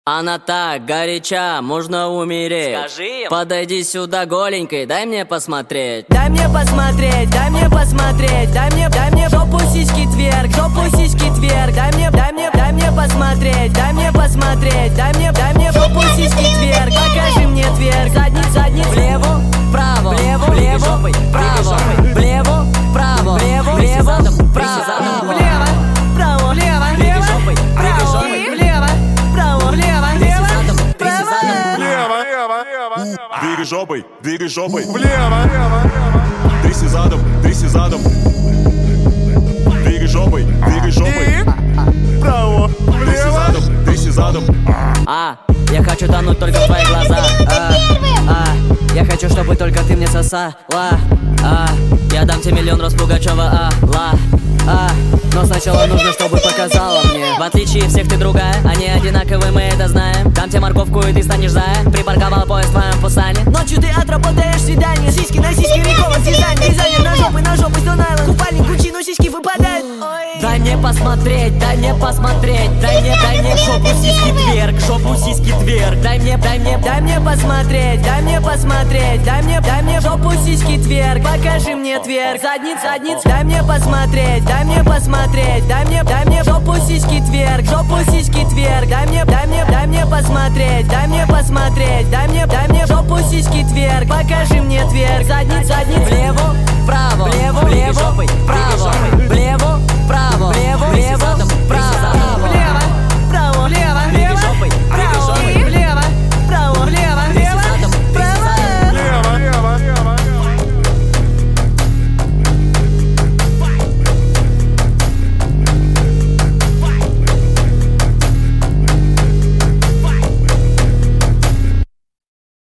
Она так горяча, можно умереть. Скажи им. Подойди сюда голенькой, дай мне посмотреть. Дай мне посмотреть, дай мне посмотреть. Дай мне жопу сиськи тверк, жопу сиськи тверк. Дай мне посмотреть, дай мне посмотреть. Дай мне жопу сиськи тверк. Покажи мне тверк. Задницу влево, вправо, влево, вправо, влево, вправо, влево, вправо, влево, вправо, влево, вправо, влево, вправо, влево, Двигай жопой, влево, тряси задом, двигай жопой, вправо, тряси задом. Я хочу тонуть только в твои глаза. Я хочу, чтобы только ты мне сосала. Я дам тебе миллион раз Пугачева. Но сначала нужно, чтобы показала мне. В отличие всех ты другая, они одинаковые, мы это знаем. Дам тебе морковку и ты станешь зая. Припарковал поезд в твоем Пусане. Ночью ты отработаешь свидание. Сиськи на сиськи, рекорд дизайн. Дизайнер на жопы, Stone Island. Купальник Гуччи, но сиськи выпадают. Дай мне посмотреть, дай мне посмотреть. Дай мне жопу сиськи тверк, жопу сиськи тверк. Дай мне посмотреть, дай мне посмотреть. Дай мне жопу сиськи тверк. Покажи мне тверк. Задницу. Дай мне посмотреть, дай мне посмотреть. Дай мне жопу сиськи тверк, жопу сиськи тверк. Дай мне посмотреть, дай мне посмотреть. Дай мне жопу сиськи тверк. Покажи мне тверк. Задницу влево, вправо, влево, вправо,